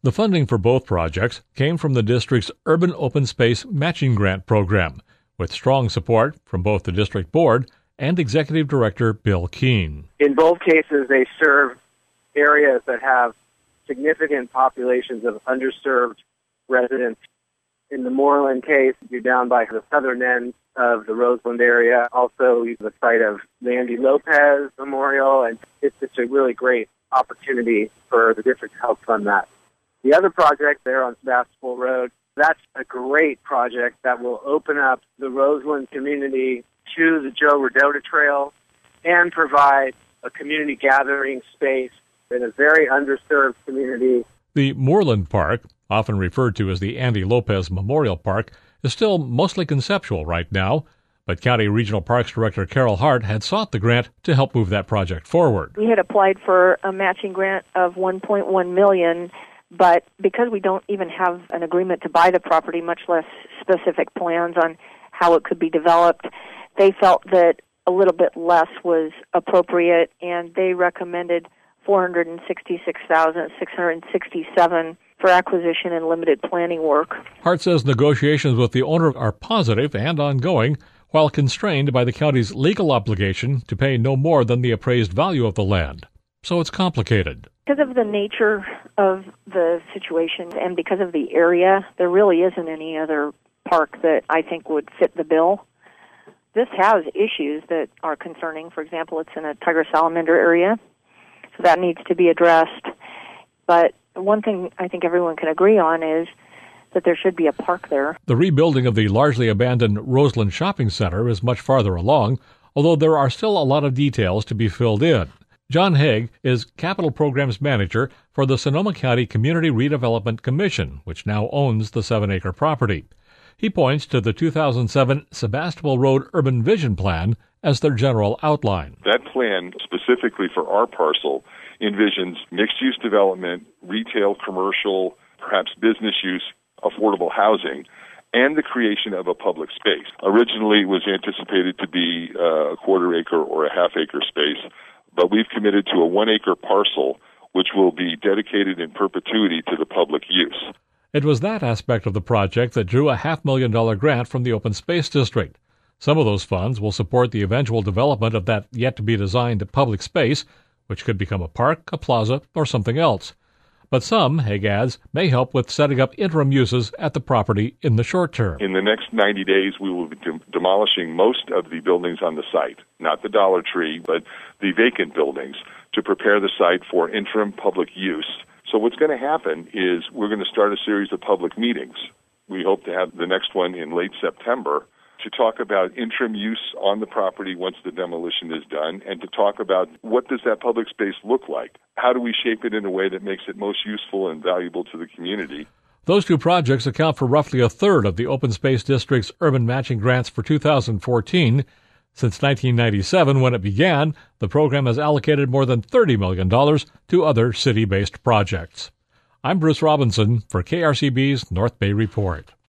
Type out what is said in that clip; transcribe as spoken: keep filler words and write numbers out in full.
The funding for both projects came from the district's Urban Open Space Matching Grant Program, with strong support from both the district board and Executive Director Bill Keene. In both cases, they serve areas that have significant populations of underserved residents. In the Moreland case, you're down by the southern end of the Roseland area, also the site of the Andy Lopez Memorial, and it's just a really great opportunity for the district to help fund that. The other project there on Sebastopol Road, that's a great project that will open up the Roseland community to the Joe Rodota Trail and provide a community gathering space in a very underserved community. The Moreland Park, often referred to as the Andy Lopez Memorial Park, is still mostly conceptual right now, but County Regional Parks Director Carol Hart had sought the grant to help move that project forward. We had applied for a matching grant of one point one million dollars, but because we don't even have an agreement to buy the property, much less specific plans on how it could be developed, they felt that a little bit less was appropriate, and they recommended four hundred sixty-six thousand six hundred sixty-seven dollars for acquisition and limited planning work. Hart says negotiations with the owner are positive and ongoing, while constrained by the county's legal obligation to pay no more than the appraised value of the land. So it's complicated. Because of the nature of the situation and because of the area, there really isn't any other park that I think would fit the bill. This has issues that are concerning. For example, it's in a tiger salamander area, so that needs to be addressed. But one thing I think everyone can agree on is that there should be a park there. The rebuilding of the largely abandoned Roseland Shopping Center is much farther along, although there are still a lot of details to be filled in. John Haig is Capital Programs Manager for the Sonoma County Community Redevelopment Commission, which now owns the seven-acre property. He points to the two thousand seven Sebastopol Road Urban Vision Plan as their general outline. That plan, specifically for our parcel, envisions mixed-use development, retail, commercial, perhaps business use, affordable housing, and the creation of a public space. Originally, it was anticipated to be uh, a quarter acre or a half acre space, but we've committed to a one acre parcel, which will be dedicated in perpetuity to the public use. It was that aspect of the project that drew a half million dollar grant from the Open Space District. Some of those funds will support the eventual development of that yet-to-be-designed public space, which could become a park, a plaza, or something else. But some, Haig adds, may help with setting up interim uses at the property in the short term. In the next ninety days, we will be de- demolishing most of the buildings on the site, not the Dollar Tree, but the vacant buildings, to prepare the site for interim public use. So what's going to happen is we're going to start a series of public meetings. We hope to have the next one in late September to talk about interim use on the property once the demolition is done, and to talk about what does that public space look like? How do we shape it in a way that makes it most useful and valuable to the community? Those two projects account for roughly a third of the Open Space District's urban matching grants for two thousand fourteen. Since nineteen ninety-seven, when it began, the program has allocated more than thirty million dollars to other city-based projects. I'm Bruce Robinson for K R C B's North Bay Report.